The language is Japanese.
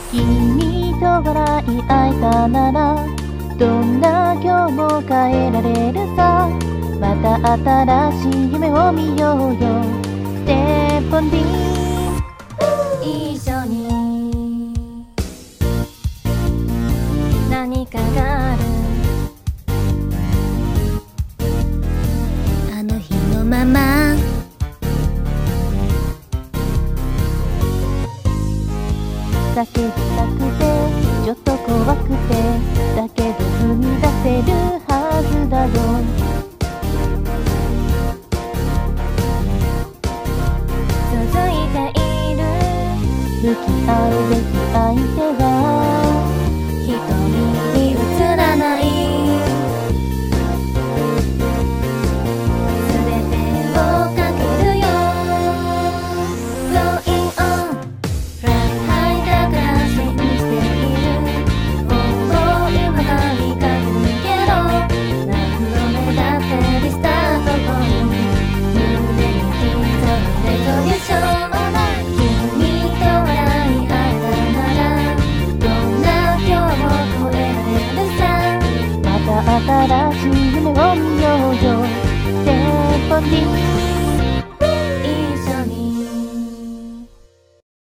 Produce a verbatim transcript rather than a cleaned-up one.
君と笑い合えたならどんな今日も変えられるさ。また新しい夢を見ようよ。ステップオンリー一緒に何かがある。 あの日のまま叫びたくてちょっと怖くてだけど踏み出せるはずだよ。 続いている向き合うべき相手は瞳に映らない全てをかけるよ。 Blowing on Fly high だから信じている。思いばかりかけるけど何度目だってリスタートポイント胸に刻むレゾリューション。君と笑い合えたならどんな今日も越えられるさ。 また新しい夢を見ようよ。ステップオンリー